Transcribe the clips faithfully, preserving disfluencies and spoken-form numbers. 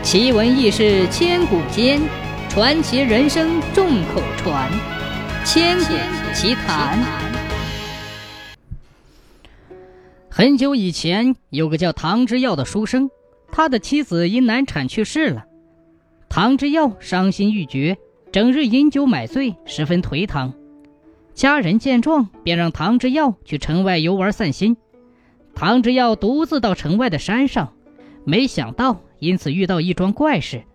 奇闻异事千古间，传奇人生众口传。千古奇谈。很久以前，有个叫唐之耀的书生，他的妻子因难产去世了。唐之耀伤心欲绝，整日饮酒买醉，十分颓唐。家人见状，便让唐之耀去城外游玩散心。唐之耀独自到城外的山上，没想到因此遇到一桩怪事。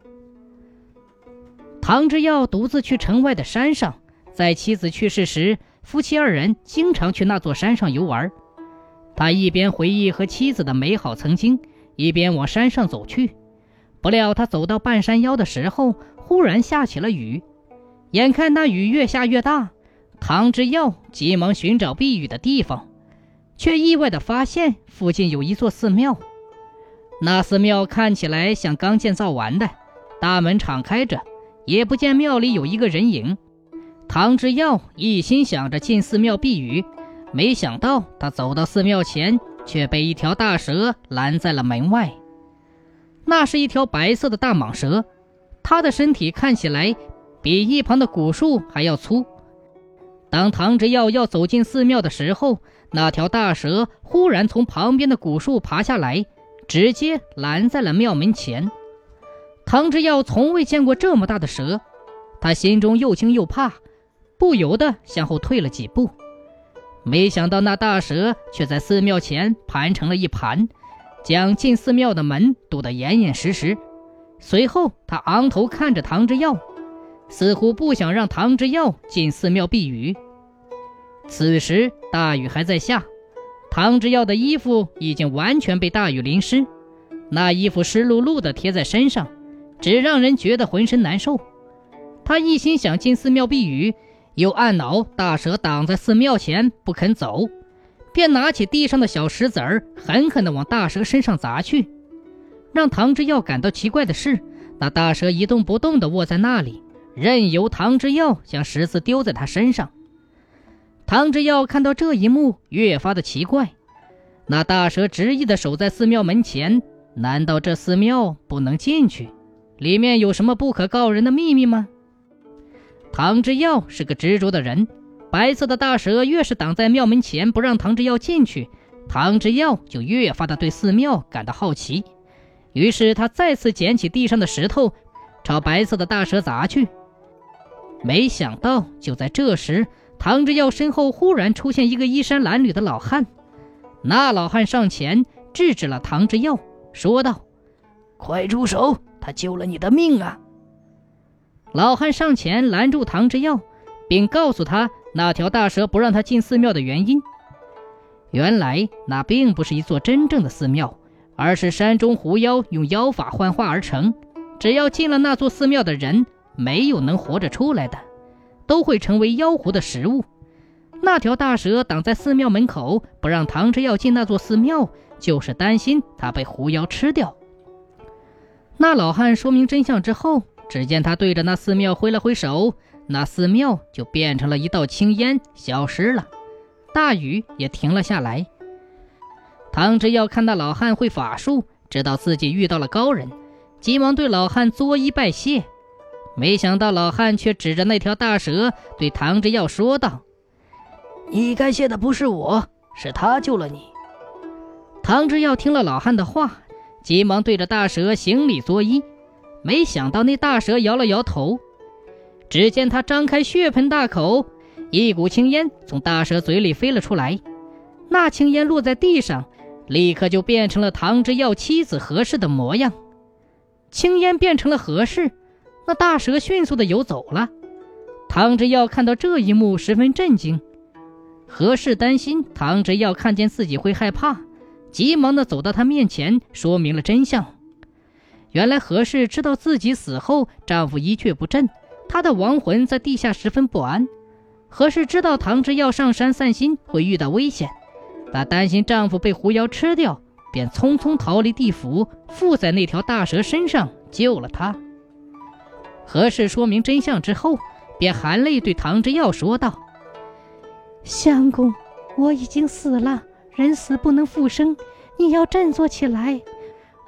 唐之耀独自去城外的山上，在妻子去世时，夫妻二人经常去那座山上游玩。他一边回忆和妻子的美好曾经，一边往山上走去。不料他走到半山腰的时候，忽然下起了雨。眼看那雨越下越大，唐之耀急忙寻找避雨的地方，却意外地发现附近有一座寺庙。那寺庙看起来像刚建造完的，大门敞开着，也不见庙里有一个人影。唐之耀一心想着进寺庙避雨，没想到他走到寺庙前，却被一条大蛇拦在了门外。那是一条白色的大蟒蛇，它的身体看起来比一旁的古树还要粗。当唐之耀要走进寺庙的时候，那条大蛇忽然从旁边的古树爬下来，直接拦在了庙门前。唐之耀从未见过这么大的蛇，他心中又惊又怕，不由得向后退了几步。没想到那大蛇却在寺庙前盘成了一盘，将进寺庙的门堵得严严实实。随后他昂头看着唐之耀，似乎不想让唐之耀进寺庙避雨。此时大雨还在下，唐之耀的衣服已经完全被大雨淋湿，那衣服湿漉漉的贴在身上，只让人觉得浑身难受。他一心想进寺庙避雨，又暗恼大蛇挡在寺庙前不肯走，便拿起地上的小石子儿，狠狠地往大蛇身上砸去。让唐之耀感到奇怪的是，那大蛇一动不动地卧在那里，任由唐之耀将石子丢在他身上。唐之耀看到这一幕，越发的奇怪。那大蛇执意地守在寺庙门前，难道这寺庙不能进去？里面有什么不可告人的秘密吗？唐之耀是个执着的人，白色的大蛇越是挡在庙门前不让唐之耀进去，唐之耀就越发的对寺庙感到好奇。于是他再次捡起地上的石头，朝白色的大蛇砸去。没想到就在这时，唐之耀身后忽然出现一个衣衫褴褛的老汉。那老汉上前制止了唐之耀，说道：快住手，他救了你的命啊！老汉上前拦住唐之耀，并告诉他那条大蛇不让他进寺庙的原因。原来那并不是一座真正的寺庙，而是山中狐妖用妖法幻化而成。只要进了那座寺庙的人，没有能活着出来的，都会成为妖狐的食物。那条大蛇挡在寺庙门口，不让唐之耀进那座寺庙，就是担心他被狐妖吃掉。那老汉说明真相之后，只见他对着那寺庙挥了挥手，那寺庙就变成了一道青烟，消失了，大雨也停了下来。唐之耀看那老汉会法术，知道自己遇到了高人，急忙对老汉作揖拜谢。没想到老汉却指着那条大蛇对唐之耀说道：你该谢的不是我，是他救了你。唐之耀听了老汉的话，急忙对着大蛇行礼作揖。没想到那大蛇摇了摇头，只见他张开血盆大口，一股青烟从大蛇嘴里飞了出来。那青烟落在地上，立刻就变成了唐之耀妻子何氏的模样。青烟变成了何氏，那大蛇迅速地游走了。唐之耀看到这一幕十分震惊。何氏担心唐之耀看见自己会害怕，急忙地走到他面前，说明了真相。原来何氏知道自己死后丈夫一蹶不振，她的亡魂在地下十分不安。何氏知道唐之耀上山散心会遇到危险，她担心丈夫被狐妖吃掉，便匆匆逃离地府，附在那条大蛇身上救了他。何氏说明真相之后，便含泪对唐之耀说道：相公，我已经死了，人死不能复生，你要振作起来。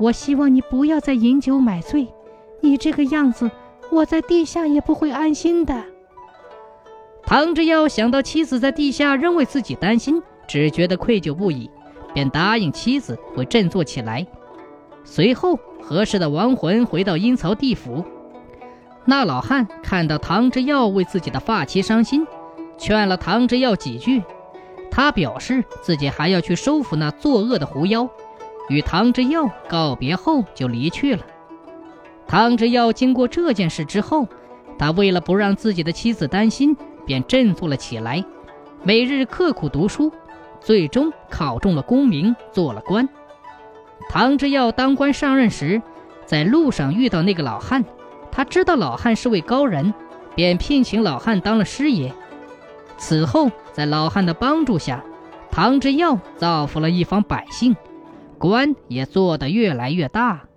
我希望你不要再饮酒买醉，你这个样子，我在地下也不会安心的。 唐之耀想到妻子在地下仍为自己担心，只觉得愧疚不已，便答应妻子会振作起来。随后何氏的亡魂回到阴曹地府，那老汉看到唐之耀为自己的发妻伤心，劝了唐之耀几句，他表示自己还要去收服那作恶的狐妖，与唐之耀告别后就离去了。唐之耀经过这件事之后，他为了不让自己的妻子担心，便振作了起来，每日刻苦读书，最终考中了功名，做了官。唐之耀当官上任时，在路上遇到那个老汉，他知道老汉是位高人，便聘请老汉当了师爷。此后在老汉的帮助下，唐之耀造福了一方百姓，官也做得越来越大。